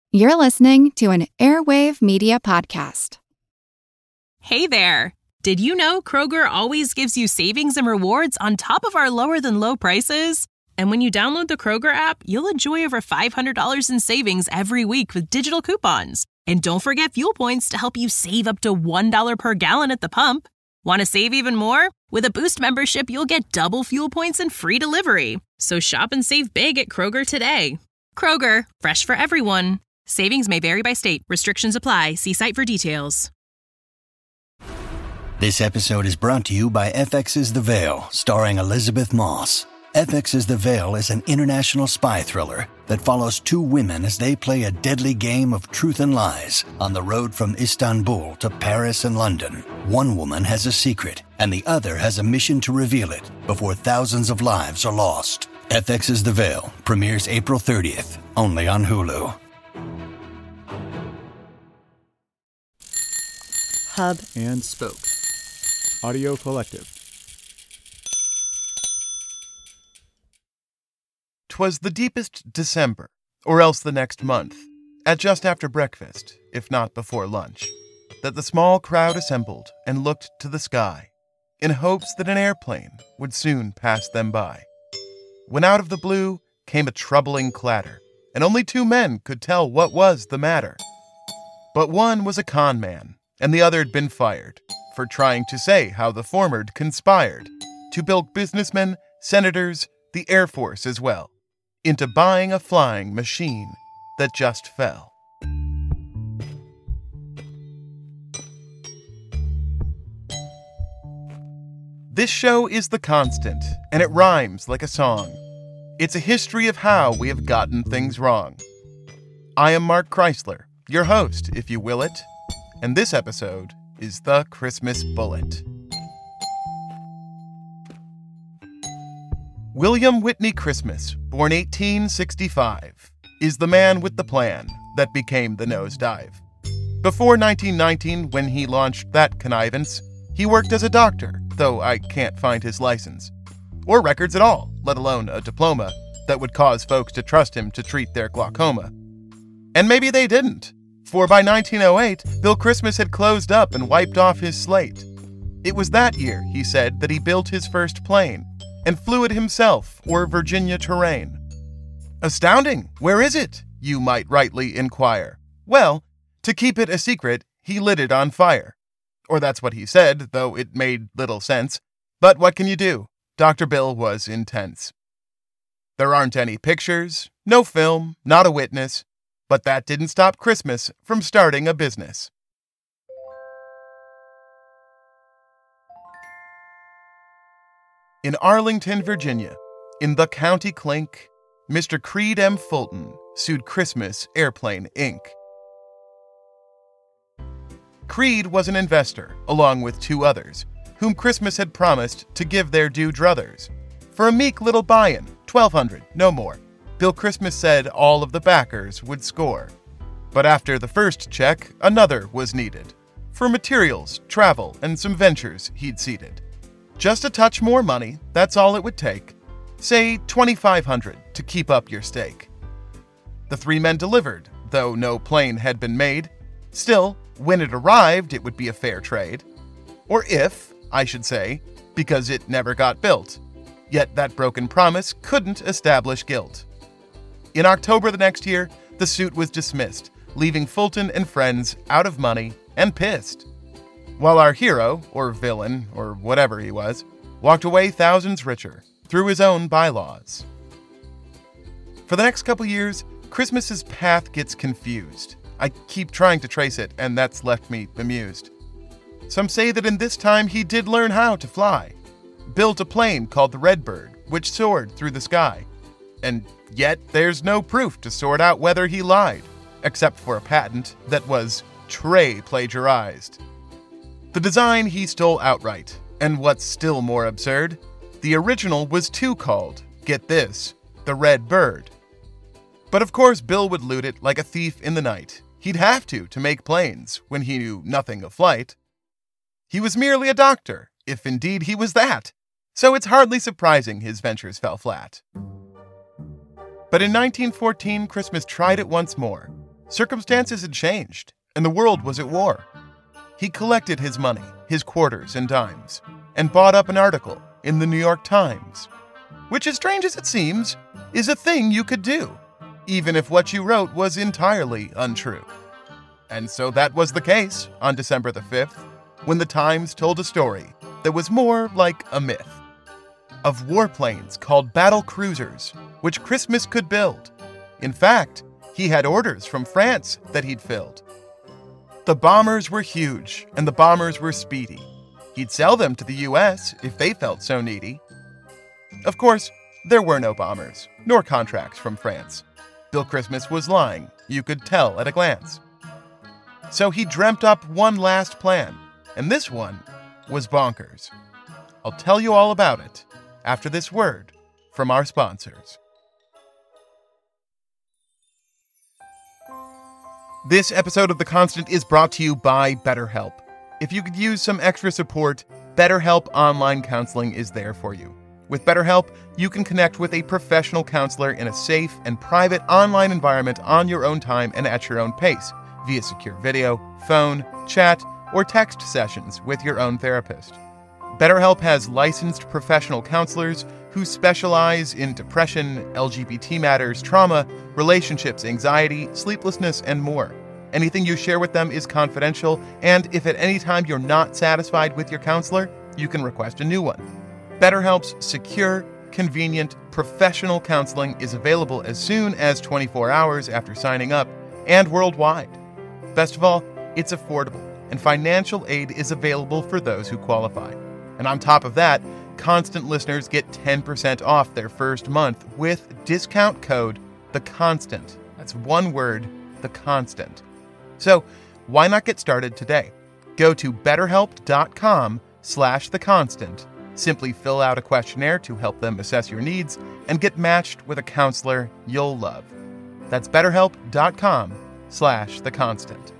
You're listening to an Airwave Media Podcast. Hey there! Did you know Kroger always gives you savings and rewards on top of our lower-than-low prices? And when you download the Kroger app, you'll enjoy over $500 in savings every week with digital coupons. And don't forget fuel points to help you save up to $1 per gallon at the pump. Want to save even more? With a Boost membership, you'll get double fuel points and free delivery. So shop and save big at Kroger today. Kroger, fresh for everyone. Savings may vary by state. Restrictions apply. See site for details. This episode is brought to you by FX's The Veil, starring Elizabeth Moss. FX's The Veil is an international spy thriller that follows two women as they play a deadly game of truth and lies on the road from Istanbul to Paris and London. One woman has a secret, and the other has a mission to reveal it before thousands of lives are lost. FX's The Veil premieres April 30th, only on Hulu. Hub and Spoke Audio Collective. 'Twas the deepest December, or else the next month, at just after breakfast, if not before lunch, that the small crowd assembled and looked to the sky, in hopes that an airplane would soon pass them by. When out of the blue came a troubling clatter, and only two men could tell what was the matter. But one was a con man, and the other had been fired for trying to say how the former'd conspired to bilk businessmen, senators, the Air Force as well, into buying a flying machine that just fell. This show is The Constant, and it rhymes like a song. It's a history of how we have gotten things wrong. I am Mark Chrysler, your host, if you will it, and this episode is The Christmas Bullet. William Whitney Christmas, born 1865, is the man with the plan that became the nosedive. Before 1919, when he launched that connivance, he worked as a doctor, though I can't find his license. Or records at all, let alone a diploma that would cause folks to trust him to treat their glaucoma. And maybe they didn't. For by 1908, Bill Christmas had closed up and wiped off his slate. It was that year, he said, that he built his first plane and flew it himself o'er Virginia terrain. Astounding! Where is it? You might rightly inquire. Well, to keep it a secret, he lit it on fire. Or that's what he said, though it made little sense. But what can you do? Dr. Bill was intense. There aren't any pictures, no film, not a witness. But that didn't stop Christmas from starting a business. In Arlington, Virginia, in the County Clink, Mr. Creed M. Fulton sued Christmas Airplane, Inc. Creed was an investor, along with two others, whom Christmas had promised to give their due druthers. For a meek little buy-in, $1,200, no more. Bill Christmas said all of the backers would score. But after the first check, another was needed. For materials, travel, and some ventures he'd seeded. Just a touch more money, that's all it would take. Say $2,500 to keep up your stake. The three men delivered, though no plane had been made. Still, when it arrived, it would be a fair trade. Or if, I should say, because it never got built. Yet that broken promise couldn't establish guilt. In October the next year, the suit was dismissed, leaving Fulton and friends out of money and pissed. While our hero, or villain, or whatever he was, walked away thousands richer through his own bylaws. For the next couple years, Christmas's path gets confused. I keep trying to trace it, and that's left me bemused. Some say that in this time he did learn how to fly, built a plane called the Redbird, which soared through the sky. And yet there's no proof to sort out whether he lied, except for a patent that was plagiarized. The design he stole outright, and what's still more absurd, the original was too called, get this, the Red Bird. But of course Bill would loot it like a thief in the night. He'd have to make planes when he knew nothing of flight. He was merely a doctor, if indeed he was that, so it's hardly surprising his ventures fell flat. But in 1914, Christmas tried it once more. Circumstances had changed, and the world was at war. He collected his money, his quarters and dimes, and bought up an article in the New York Times, which, as strange as it seems, is a thing you could do, even if what you wrote was entirely untrue. And so that was the case on December the 5th, when the Times told a story that was more like a myth of warplanes called battle cruisers, which Christmas could build. In fact, he had orders from France that he'd filled. The bombers were huge, and the bombers were speedy. He'd sell them to the U.S. if they felt so needy. Of course, there were no bombers, nor contracts from France. Bill Christmas was lying, you could tell at a glance. So he dreamt up one last plan, and this one was bonkers. I'll tell you all about it after this word from our sponsors. This episode of The Constant is brought to you by BetterHelp. If you could use some extra support, BetterHelp Online Counseling is there for you. With BetterHelp, you can connect with a professional counselor in a safe and private online environment on your own time and at your own pace, via secure video, phone, chat, or text sessions with your own therapist. BetterHelp has licensed professional counselors who specialize in depression, LGBT matters, trauma, relationships, anxiety, sleeplessness, and more. Anything you share with them is confidential, and if at any time you're not satisfied with your counselor, you can request a new one. BetterHelp's secure, convenient, professional counseling is available as soon as 24 hours after signing up, and worldwide. Best of all, it's affordable, and financial aid is available for those who qualify. And on top of that, Constant listeners get 10% off their first month with discount code THECONSTANT. That's one word, THECONSTANT. So why not get started today? Go to betterhelp.com/theconstant. Simply fill out a questionnaire to help them assess your needs and get matched with a counselor you'll love. That's betterhelp.com/theconstant.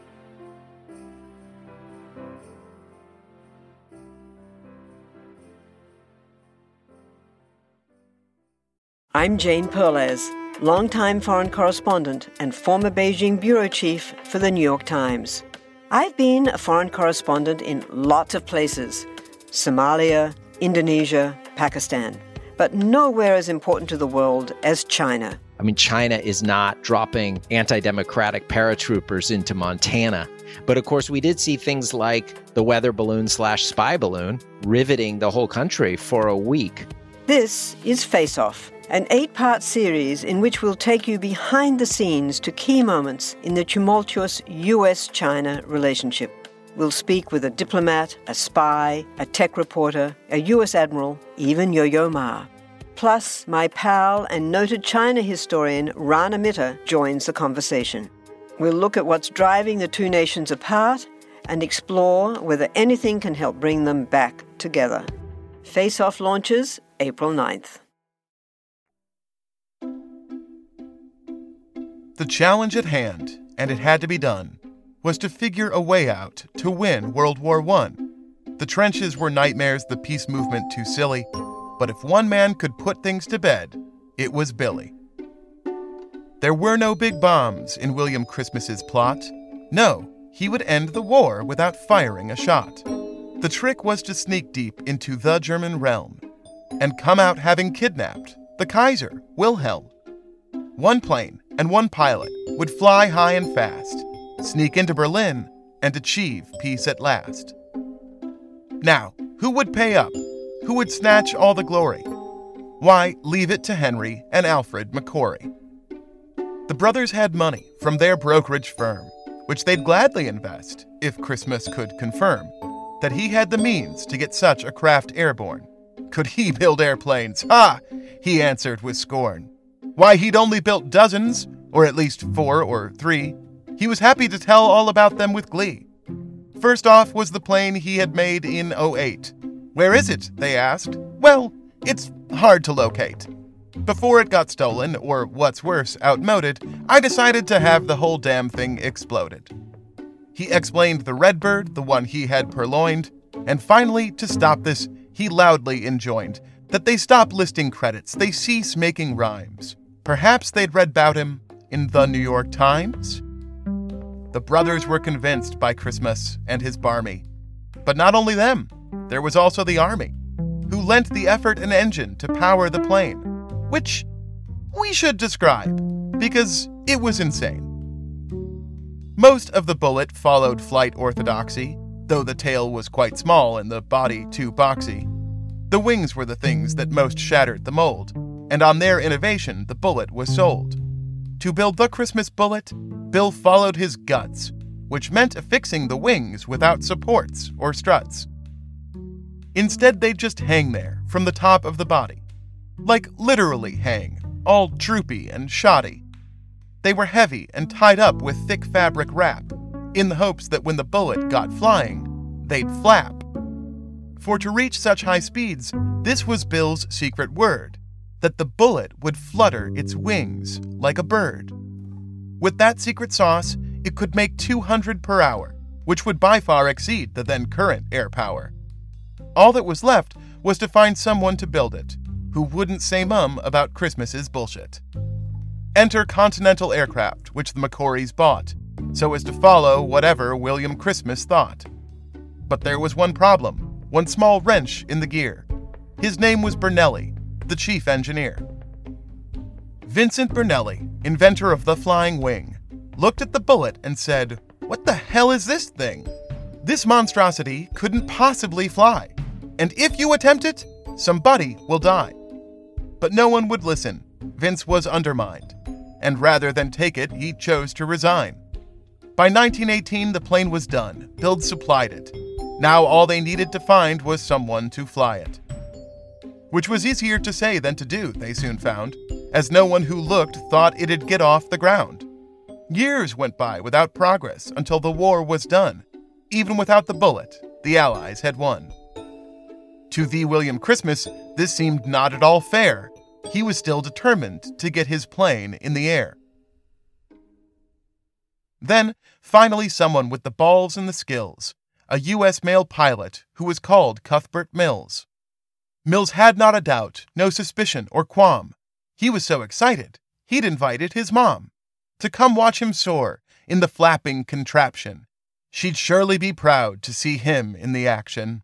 I'm Jane Perlez, longtime foreign correspondent and former Beijing bureau chief for the New York Times. I've been a foreign correspondent in lots of places: Somalia, Indonesia, Pakistan, but nowhere as important to the world as China. I mean, China is not dropping anti-democratic paratroopers into Montana. But of course, we did see things like the weather balloon/spy balloon riveting the whole country for a week. This is Face Off, an 8-part series in which we'll take you behind the scenes to key moments in the tumultuous U.S.-China relationship. We'll speak with a diplomat, a spy, a tech reporter, a U.S. admiral, even Yo-Yo Ma. Plus, my pal and noted China historian Rana Mitter joins the conversation. We'll look at what's driving the two nations apart and explore whether anything can help bring them back together. Face Off launches April 9th. The challenge at hand, and it had to be done, was to figure a way out to win World War I. The trenches were nightmares, the peace movement too silly, but if one man could put things to bed, it was Billy. There were no big bombs in William Christmas's plot. No, he would end the war without firing a shot. The trick was to sneak deep into the German realm and come out having kidnapped the Kaiser, Wilhelm. One plane and one pilot would fly high and fast, sneak into Berlin, and achieve peace at last. Now, who would pay up? Who would snatch all the glory? Why, leave it to Henry and Alfred McCory. The brothers had money from their brokerage firm, which they'd gladly invest if Christmas could confirm that he had the means to get such a craft airborne. Could he build airplanes? Ha! He answered with scorn. Why, he'd only built dozens, or at least 4 or 3. He was happy to tell all about them with glee. First off was the plane he had made in '08. Where is it? They asked. Well, it's hard to locate. Before it got stolen, or what's worse, outmoded, I decided to have the whole damn thing exploded. He explained the Redbird, the one he had purloined, and finally, to stop this, he loudly enjoined that they stop listing credits, they cease making rhymes. Perhaps they'd read about him in the New York Times. The brothers were convinced by Christmas and his barmy. But not only them, there was also the Army, who lent the effort and engine to power the plane, which we should describe, because it was insane. Most of the bullet followed flight orthodoxy, though the tail was quite small and the body too boxy. The wings were the things that most shattered the mold, and on their innovation the bullet was sold. To build the Christmas bullet, Bill followed his guts, which meant affixing the wings without supports or struts. Instead, they'd just hang there from the top of the body. Like literally hang, all droopy and shoddy. They were heavy and tied up with thick fabric wrap, in the hopes that when the bullet got flying, they'd flap. For to reach such high speeds, this was Bill's secret word, that the bullet would flutter its wings like a bird. With that secret sauce, it could make 200 per hour, which would by far exceed the then current air power. All that was left was to find someone to build it, who wouldn't say mum about Christmas's bullshit. Enter Continental Aircraft, which the McCorys bought, so as to follow whatever William Christmas thought. But there was one problem, one small wrench in the gear. His name was Bernelli, the chief engineer. Vincent Bernelli, inventor of the flying wing, looked at the bullet and said, "What the hell is this thing? This monstrosity couldn't possibly fly, and if you attempt it, somebody will die." But no one would listen. Vince was undermined, and rather than take it, he chose to resign. By 1918, the plane was done. Bill supplied it. Now all they needed to find was someone to fly it. Which was easier to say than to do, they soon found, as no one who looked thought it'd get off the ground. Years went by without progress until the war was done. Even without the bullet, the Allies had won. To the William Christmas, this seemed not at all fair. He was still determined to get his plane in the air. Then, finally someone with the balls and the skills, a U.S. male pilot who was called Cuthbert Mills. Mills had not a doubt, no suspicion or qualm. He was so excited, he'd invited his mom to come watch him soar in the flapping contraption. She'd surely be proud to see him in the action.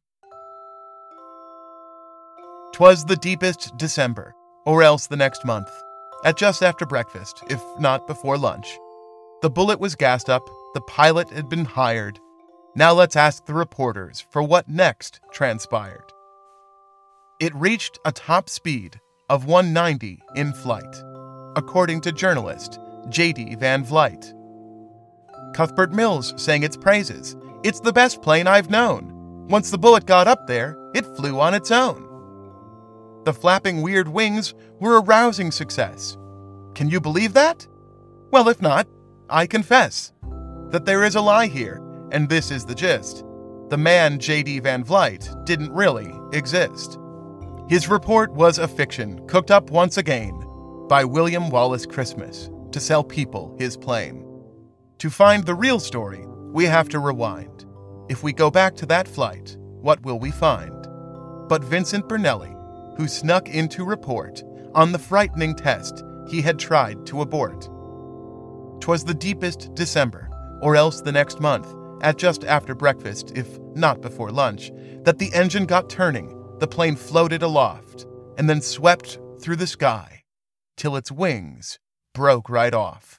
'Twas the deepest December, or else the next month, at just after breakfast, if not before lunch. The bullet was gassed up, the pilot had been hired. Now let's ask the reporters for what next transpired. It reached a top speed of 190 in flight, according to journalist J.D. Van Vliet. Cuthbert Mills sang its praises. "It's the best plane I've known. Once the bullet got up there, it flew on its own." The flapping weird wings were a rousing success. Can you believe that? Well, if not, I confess that there is a lie here, and this is the gist. The man J.D. Van Vliet didn't really exist. His report was a fiction cooked up once again by William Wallace Christmas to sell people his plane. To find the real story, we have to rewind. If we go back to that flight, what will we find? But Vincent Bernelli, who snuck in to report on the frightening test he had tried to abort. 'Twas the deepest December, or else the next month, at just after breakfast, if not before lunch, that the engine got turning, the plane floated aloft, and then swept through the sky, till its wings broke right off.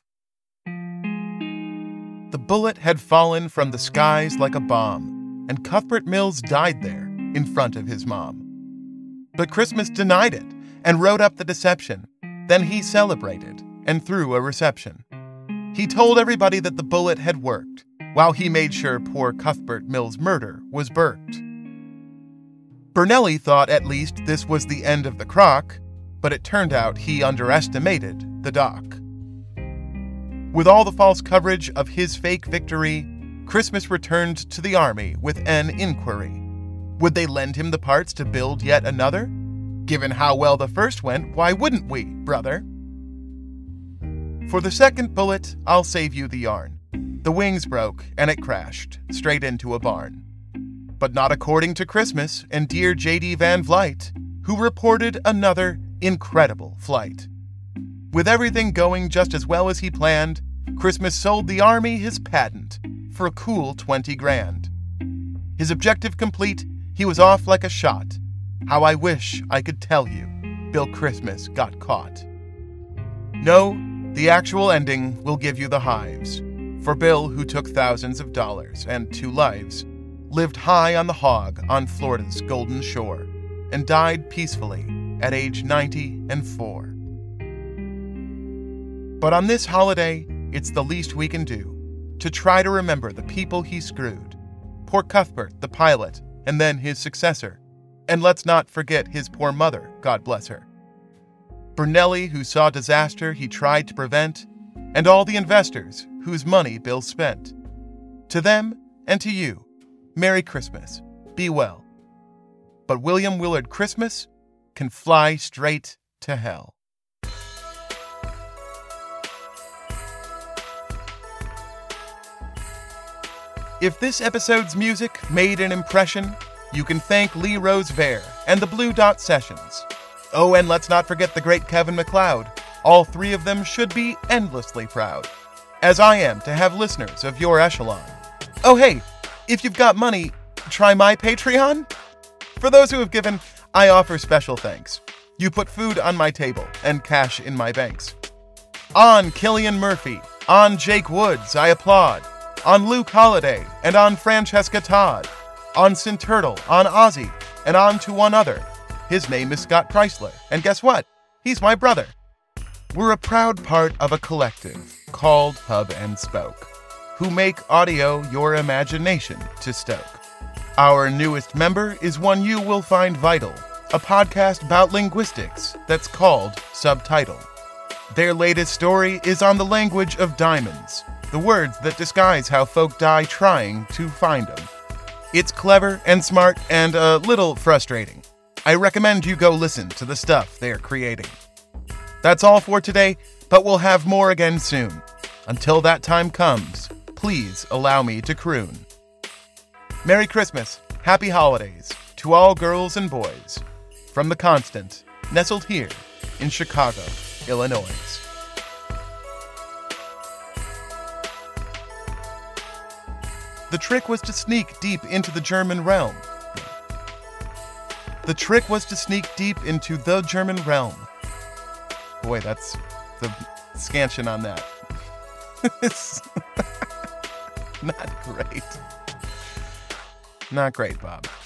The bullet had fallen from the skies like a bomb, and Cuthbert Mills died there in front of his mom. But Christmas denied it and wrote up the deception. Then he celebrated and threw a reception. He told everybody that the bullet had worked, while he made sure poor Cuthbert Mills' murder was burked. Bernelli thought at least this was the end of the crock, but it turned out he underestimated the doc. With all the false coverage of his fake victory, Christmas returned to the Army with an inquiry. Would they lend him the parts to build yet another? Given how well the first went, why wouldn't we, brother? For the second bullet, I'll save you the yarn. The wings broke, and it crashed straight into a barn. But not according to Christmas and dear J.D. Van Vliet, who reported another incredible flight. With everything going just as well as he planned, Christmas sold the Army his patent for a cool 20 grand. His objective complete, he was off like a shot. How I wish I could tell you Bill Christmas got caught. No, the actual ending will give you the hives. For Bill, who took thousands of dollars and 2 lives, lived high on the hog on Florida's Golden Shore and died peacefully at age 94. But on this holiday, it's the least we can do to try to remember the people he screwed. Poor Cuthbert, the pilot, and then his successor. And let's not forget his poor mother, God bless her. Bernelli, who saw disaster he tried to prevent, and all the investors whose money Bill spent. To them and to you, Merry Christmas, be well. But William Willard Christmas can fly straight to hell. If this episode's music made an impression, you can thank Lee Rose Vare and the Blue Dot Sessions. Oh, and let's not forget the great Kevin MacLeod. All 3 of them should be endlessly proud, as I am to have listeners of your echelon. Oh hey, if you've got money, try my Patreon. For those who have given, I offer special thanks. You put food on my table and cash in my banks. On Killian Murphy, on Jake Woods, I applaud. On Luke Holiday, and on Francesca Todd. On Sin Turtle, on Ozzy, and on to one other. His name is Scott Chrysler, and guess what? He's my brother. We're a proud part of a collective called Hub and Spoke, who make audio your imagination to stoke. Our newest member is one you will find vital, a podcast about linguistics that's called Subtitle. Their latest story is on the language of diamonds, the words that disguise how folk die trying to find them. It's clever and smart and a little frustrating. I recommend you go listen to the stuff they're creating. That's all for today, but we'll have more again soon. Until that time comes, please allow me to croon. Merry Christmas, Happy Holidays to all girls and boys. From The Constant, nestled here in Chicago, Illinois. The trick was to sneak deep into the German realm. The trick was to sneak deep into the German realm. Boy, that's the scansion on that. It's not great. Not great, Bob.